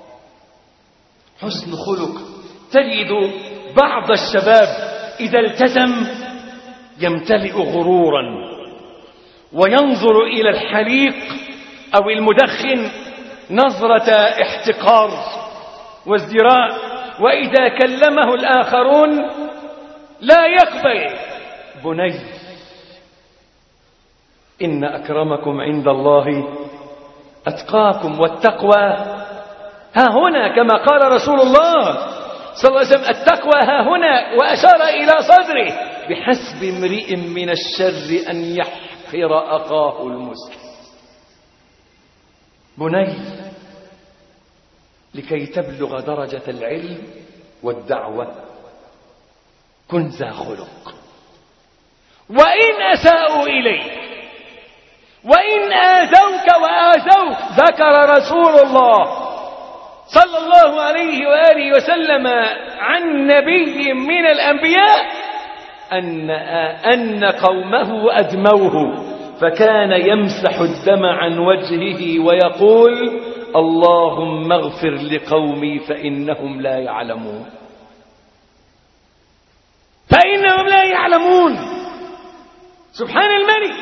حسن خلق. تجد بعض الشباب إذا التزم يمتلئ غرورا وينظر إلى الحليق أو المدخن نظرة احتقار وازدراء، وإذا كلمه الآخرون لا يقبل. بني، إن أكرمكم عند الله أتقاكم، والتقوى ها هنا كما قال رسول الله صلى الله عليه وسلم: التقوى ها هنا، وأشار إلى صدره: بحسب امرئ من الشر أن يحقر أخاه المسلم. بني، لكي تبلغ درجة العلم والدعوة كن ذا خلق. وإن أساءوا إليك وإن آذوك وآذوك، ذكر رسول الله صلى الله عليه وآله وسلم عن نبي من الأنبياء أن, أن قومه أدموه فكان يمسح الدم عن وجهه ويقول: اللهم اغفر لقومي فإنهم لا يعلمون. فإنهم لا يعلمون. سبحان الملك.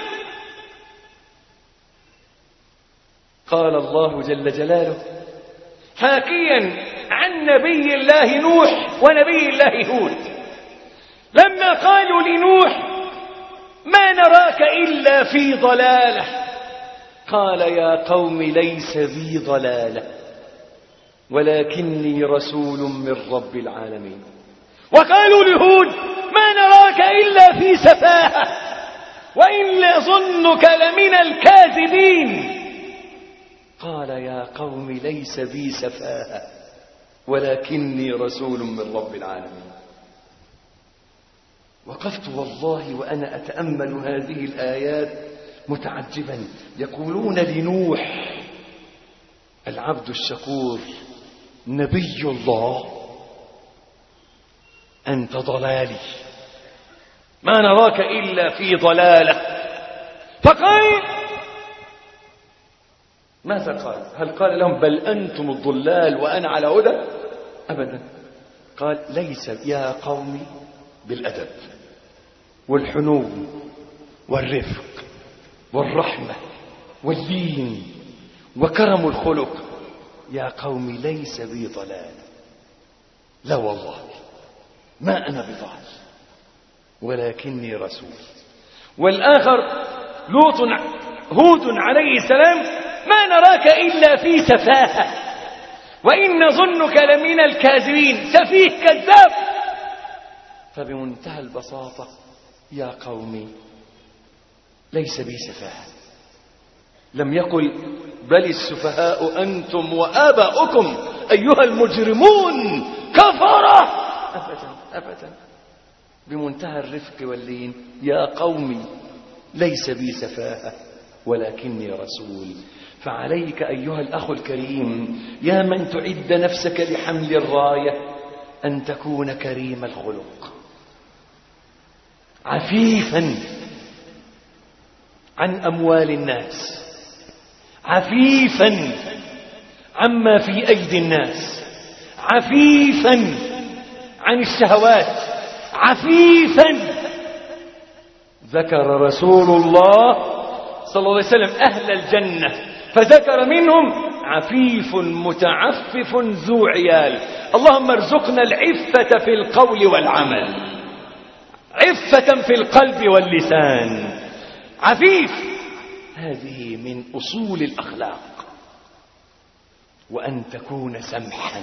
قال الله جل جلاله حاكيا عن نبي الله نوح ونبي الله هود، لما قالوا لنوح: ما نراك إلا في ضلالة، قال: يا قوم ليس بي ضلالة ولكني رسول من رب العالمين. وقالوا لهود: ما نراك إلا في سفاهة وإن ظنك لمن الكاذبين، قال: يا قوم ليس بي سفاهة ولكني رسول من رب العالمين. وقفت والله وأنا أتأمل هذه الآيات متعجبا. يقولون لنوح العبد الشكور نبي الله: أنت ضلالي، ما نراك إلا في ضلالة. فقال: ماذا قال؟ هل قال لهم بل أنتم الضلال وأنا على هدى؟ أبدا. قال: ليس يا قومي بالأدب والحنو والرفق والرحمة واللين وكرم الخلق، يا قوم ليس بي ضلال، لا والله ما أنا بضال ولكني رسول. والآخر لوط هود عليه السلام: ما نراك إلا في سفاهة وإن ظنك لمن الكاذبين. سفيه كذاب. فبمنتهى البساطة: يا قومي ليس بي سفاهة. لم يقل: بل السفهاء أنتم وآباؤكم أيها المجرمون كفرة. أبدا أبدا. بمنتهى الرفق واللين: يا قومي ليس بي سفاهة ولكني رسول. فعليك أيها الأخ الكريم يا من تعد نفسك لحمل الراية أن تكون كريم الخلق، عفيفا عن أموال الناس، عفيفا عما في أيدي الناس، عفيفا عن الشهوات، عفيفا. ذكر رسول الله صلى الله عليه وسلم أهل الجنة فذكر منهم عفيف متعفف ذو عيال. اللهم ارزقنا العفة في القول والعمل، عفة في القلب واللسان. عفيف هذه من أصول الأخلاق. وأن تكون سمحا،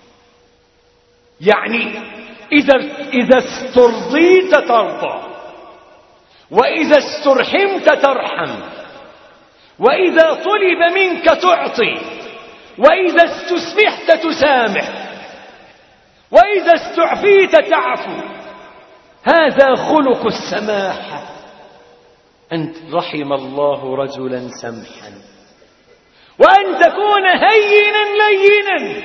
يعني إذا, إذا استرضيت ترضى، وإذا استرحمت ترحم، وإذا طلب منك تعطي، وإذا استسمحت تسامح، وإذا استعفيت تعفو. هذا خلق السماحة. أن رحم الله رجلا سمحا. وأن تكون هينا لينا.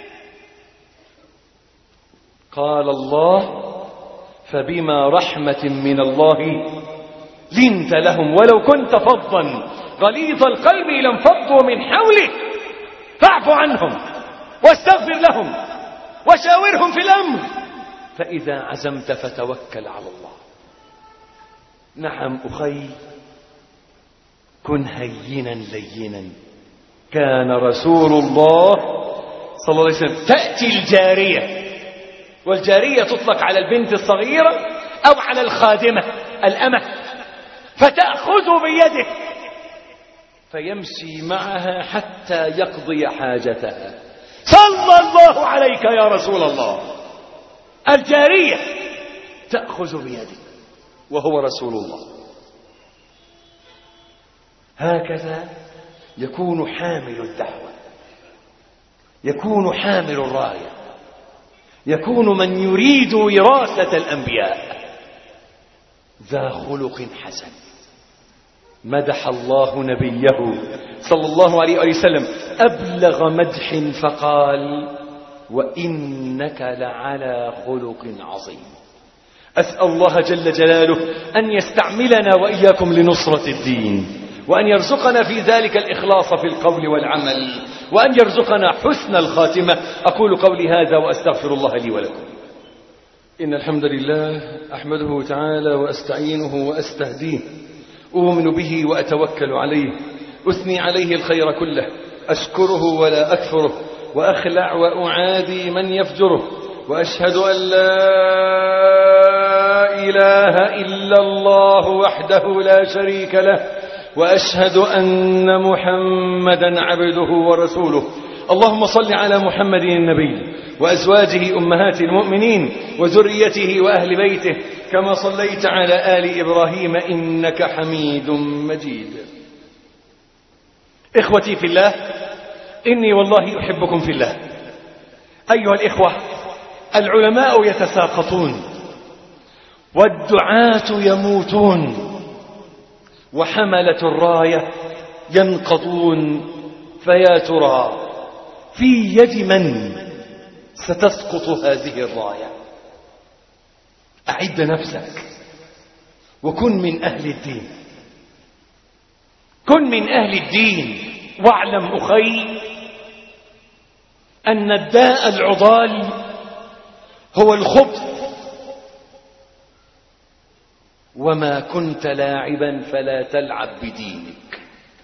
قال الله فبما رحمة من الله لنت لهم ولو كنت فظا غليظ القلب لانفضوا من حولك فاعف عنهم واستغفر لهم وشاورهم في الأمر فإذا عزمت فتوكل على الله. نعم أخي، كن هينا لينا. كان رسول الله صلى الله عليه وسلم تأتي الجارية، والجارية تطلق على البنت الصغيرة أو على الخادمة الأمة، فتأخذ بيده فيمشي معها حتى يقضي حاجتها. صلى الله عليك يا رسول الله. الجارية تأخذ بيده وهو رسول الله. هكذا يكون حامل الدعوة، يكون حامل الراية، يكون من يريد وراثة الأنبياء ذا خلق حسن. مدح الله نبيه صلى الله عليه وسلم أبلغ مدح فقال وإنك لعلى خلق عظيم. أسأل الله جل جلاله أن يستعملنا وإياكم لنصرة الدين، وأن يرزقنا في ذلك الإخلاص في القول والعمل، وأن يرزقنا حسن الخاتمة. أقول قولي هذا وأستغفر الله لي ولكم. إن الحمد لله أحمده تعالى وأستعينه وأستهديه، أؤمن به وأتوكل عليه، أثني عليه الخير كله، أشكره ولا أكفره، وأخلع وأعادي من يفجره، وأشهد أن لا إله إلا الله وحده لا شريك له، وأشهد أن محمدا عبده ورسوله. اللهم صل على محمد النبي وأزواجه أمهات المؤمنين وذريته وأهل بيته كما صليت على آل إبراهيم إنك حميد مجيد. إخوتي في الله، إني والله أحبكم في الله. أيها الإخوة، العلماء يتساقطون والدعاة يموتون وحملة الراية ينقضون، فيا ترى في يد من ستسقط هذه الراية؟ أعد نفسك وكن من أهل الدين، كن من أهل الدين، واعلم أخي أن الداء العضال هو الخبث. وما كنت لاعبا فلا تلعب بدينك.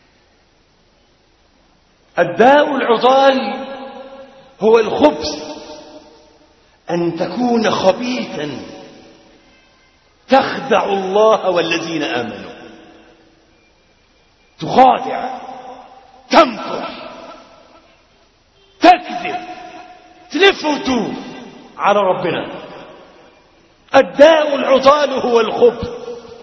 الداء العضال هو الخبث، أن تكون خبيثا تخدع الله والذين آمنوا، تخادع، تمكر، تكذب، تلف وتدور على ربنا. الداء العضال هو الخبث.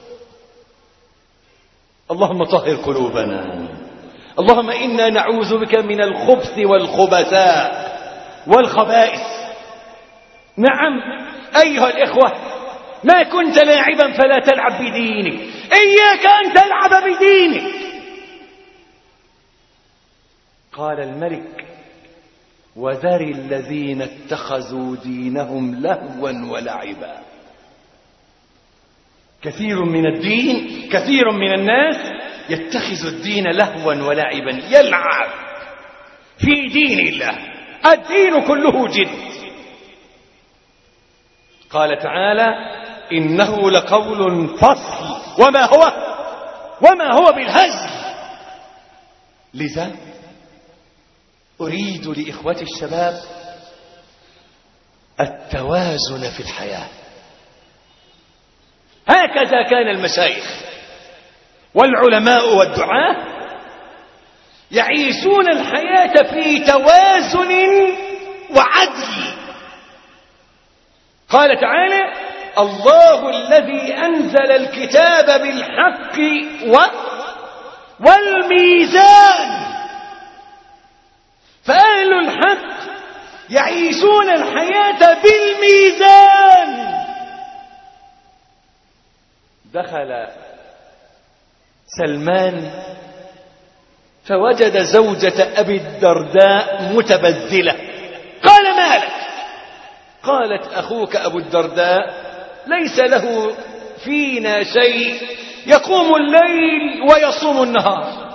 اللهم طهر قلوبنا. اللهم إنا نعوذ بك من الخبث والخبثاء والخبائث. نعم أيها الإخوة، ما كنت لاعبا فلا تلعب بدينك. إياك أن تلعب بدينك. قال الملك وذر الذين اتخذوا دينهم لهوا ولعبا. كثير من الدين، كثير من الناس يتخذ الدين لهوا ولعبا، يلعب في دين الله. الدين كله جد. قال تعالى إنه لقول فصل وما هو وما هو بالهزل. لذا أريد لإخوتي الشباب التوازن في الحياة. هكذا كان المشايخ والعلماء والدعاة يعيشون الحياة في توازن وعدل. قال تعالى الله الذي أنزل الكتاب بالحق و والميزان. فأهل الحق يعيشون الحياة بالميزان. دخل سلمان فوجد زوجة أبي الدرداء متبذلة. قال ما لك؟ قالت أخوك أبو الدرداء ليس له فينا شيء، يقوم الليل ويصوم النهار.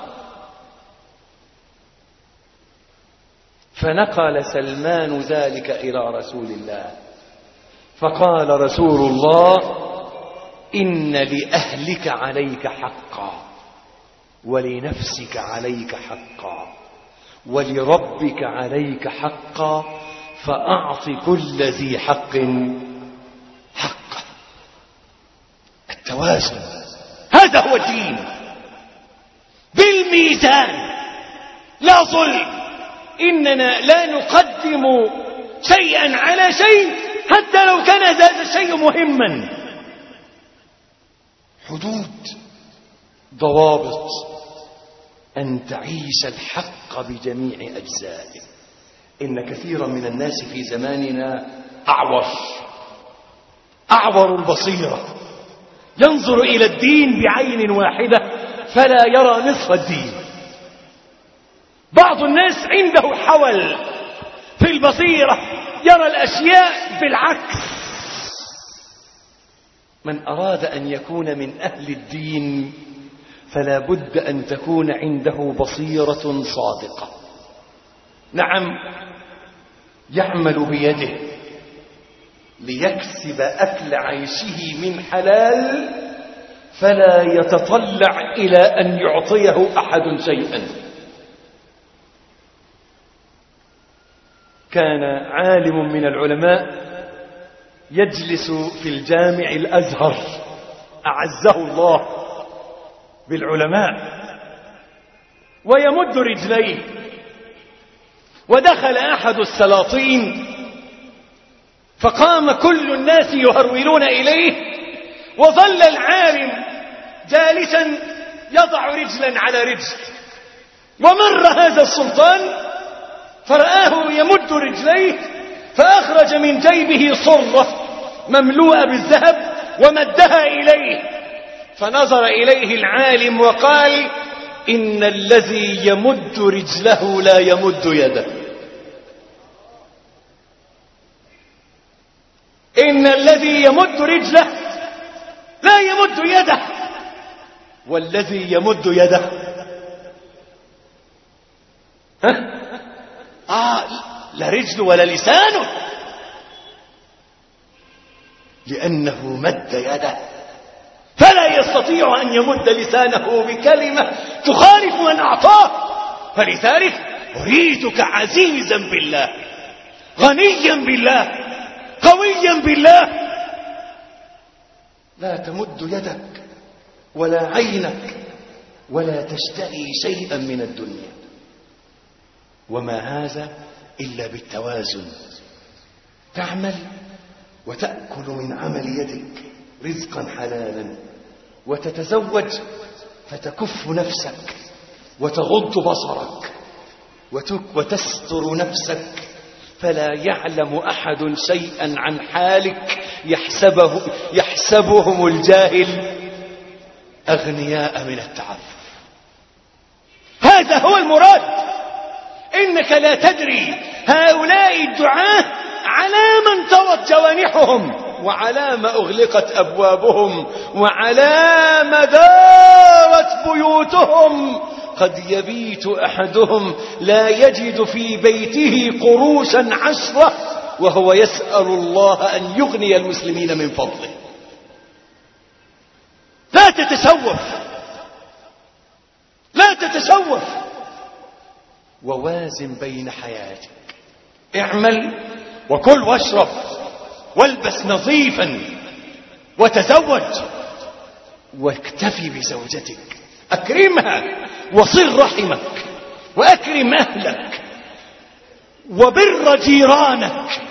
فنقل سلمان ذلك إلى رسول الله، فقال رسول الله إن لأهلك عليك حقا ولنفسك عليك حقا ولربك عليك حقا فأعط كل ذي حق حقه. التوازن هذا هو الدين، بالميزان لا ظلم. إننا لا نقدم شيئا على شيء حتى لو كان هذا الشيء مهما. حدود، ضوابط، أن تعيش الحق بجميع أجزائه. إن كثيرا من الناس في زماننا أعور أعور البصيرة، ينظر إلى الدين بعين واحدة فلا يرى نصف الدين. بعض الناس عنده حول في البصيرة، يرى الأشياء بالعكس. من أراد أن يكون من أهل الدين فلا بد أن تكون عنده بصيرة صادقة. نعم، يعمل بيده ليكسب أكل عيشه من حلال، فلا يتطلع إلى أن يعطيه أحد شيئا. كان عالم من العلماء يجلس في الجامع الأزهر أعزه الله بالعلماء ويمد رجليه، ودخل أحد السلاطين فقام كل الناس يهرولون إليه، وظل العالم جالسا يضع رجلا على رجل. ومر هذا السلطان فرآه يمد رجليه، فأخرج من جيبه صرة مملوءة بالذهب ومدها إليه، فنظر إليه العالم وقال إن الذي يمد رجله لا يمد يده. إن الذي يمد رجله لا يمد يده، والذي يمد يده ها؟ آه لا رجل ولا لسانه، لأنه مد يده فلا يستطيع أن يمد لسانه بكلمة تخالف من أعطاه. فلذلك أريدك عزيزا بالله، غنيا بالله، قويا بالله. لا تمد يدك ولا عينك ولا تشتهي شيئا من الدنيا. وما هذا إلا بالتوازن. تعمل وتأكل من عمل يدك رزقا حلالا، وتتزوج فتكف نفسك وتغض بصرك وتستر نفسك، فلا يعلم أحد شيئا عن حالك يحسبه يحسبهم الجاهل أغنياء من التعفف. هذا هو المراد. إنك لا تدري هؤلاء الدعاة على من طوت جوانحهم، وعلى ما أغلقت أبوابهم، وعلى ما دارت بيوتهم. قد يبيت أحدهم لا يجد في بيته قروشا عشرة وهو يسأل الله أن يغني المسلمين من فضله. لا تتسوف، لا تتسوف، ووازن بين حياتك. اعمل وكل واشرب والبس نظيفا وتزوج، واكتفي بزوجتك، أكرمها وصل رحمك وأكرم أهلك وبر جيرانك،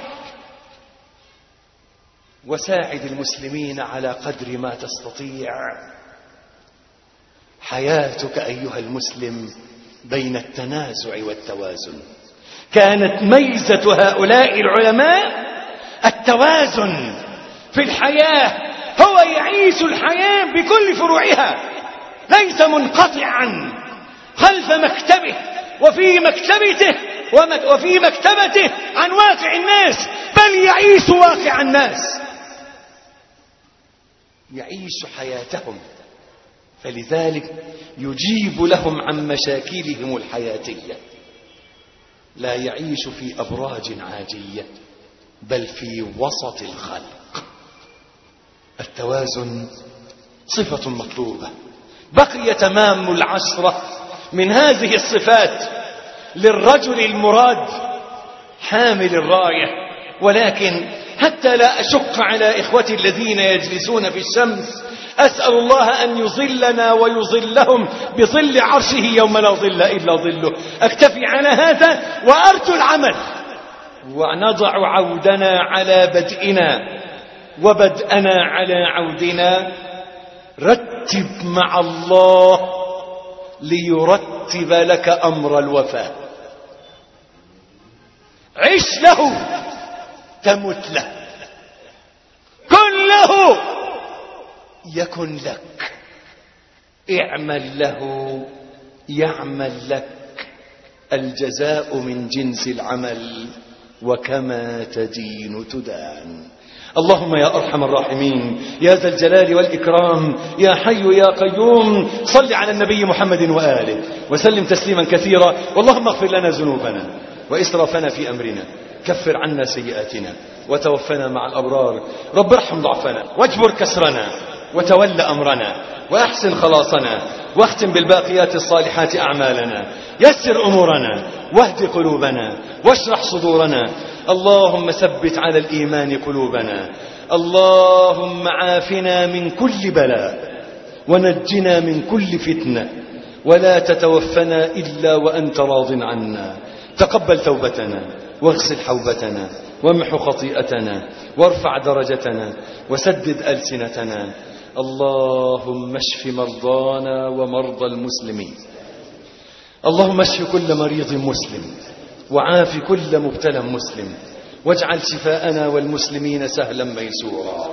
وساعد المسلمين على قدر ما تستطيع. حياتك أيها المسلم بين التنازع والتوازن. كانت ميزة هؤلاء العلماء التوازن في الحياة، هو يعيش الحياة بكل فروعها، ليس منقطعا خلف مكتبه وفي مكتبته وفي مكتبته عن واقع الناس، بل يعيش واقع الناس، يعيش حياتهم. فلذلك يجيب لهم عن مشاكلهم الحياتية، لا يعيش في أبراج عاجية بل في وسط الخلق. التوازن صفة مطلوبة. بقي تمام العشرة من هذه الصفات للرجل المراد حامل الراية. ولكن حتى لا أشق على إخوتي الذين يجلسون في الشمس، أسأل الله أن يظلنا ويظلهم بظل عرشه يوم لا ظل إلا ظله. أكتفي على هذا وأرجو العمل، ونضع عودنا على بدئنا وبدأنا على عودنا. رتب مع الله ليرتب لك أمر الوفاء. عش له تمت له، كن له يكن لك، اعمل له يعمل لك. الجزاء من جنس العمل، وكما تدين تدان. اللهم يا أرحم الراحمين، يا ذا الجلال والإكرام، يا حي يا قيوم، صل على النبي محمد وآله وسلم تسليما كثيرا. واللهم اغفر لنا ذنوبنا وإسرافنا في أمرنا، كفر عنا سيئاتنا وتوفنا مع الأبرار. رب ارحم ضعفنا واجبر كسرنا وتول أمرنا وأحسن خلاصنا، واختم بالباقيات الصالحات أعمالنا. يسر أمورنا واهد قلوبنا واشرح صدورنا. اللهم ثبت على الإيمان قلوبنا. اللهم عافنا من كل بلاء ونجنا من كل فتنة، ولا تتوفنا إلا وأنت راض عنا. تقبل توبتنا واغسل حوبتنا وامح خطيئتنا وارفع درجتنا وسدد ألسنتنا. اللهم اشف مرضانا ومرضى المسلمين. اللهم اشف كل مريض مسلم وعاف كل مبتلى مسلم، واجعل شفاءنا والمسلمين سهلا ميسورا.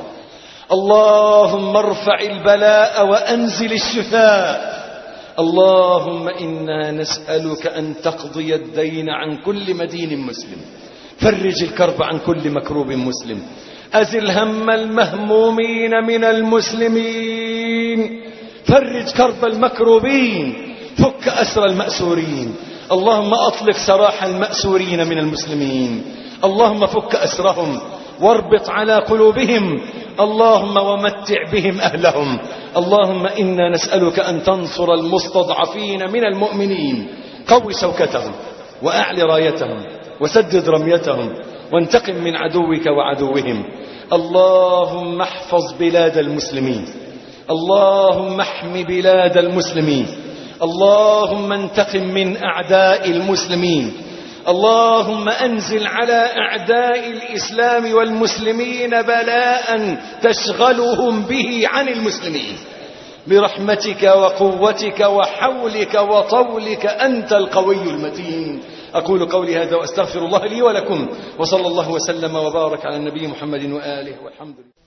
اللهم ارفع البلاء وأنزل الشفاء. اللهم إنا نسألك أن تقضي الدين عن كل مدين مسلم، فرج الكرب عن كل مكروب مسلم، أزل هم المهمومين من المسلمين، فرج كرب المكروبين، فك أسر المأسورين. اللهم أطلق سراح المأسورين من المسلمين. اللهم فك أسرهم واربط على قلوبهم. اللهم ومتع بهم أهلهم. اللهم إنا نسألك أن تنصر المستضعفين من المؤمنين، قوي شوكتهم وأعل رايتهم وسدد رميتهم، وانتقم من عدوك وعدوهم. اللهم احفظ بلاد المسلمين. اللهم احم بلاد المسلمين. اللهم انتقم من أعداء المسلمين. اللهم أنزل على أعداء الإسلام والمسلمين بلاء تشغلهم به عن المسلمين، برحمتك وقوتك وحولك وطولك، أنت القوي المتين. أقول قولي هذا وأستغفر الله لي ولكم، وصلى الله وسلم وبارك على النبي محمد وآله، والحمد لله.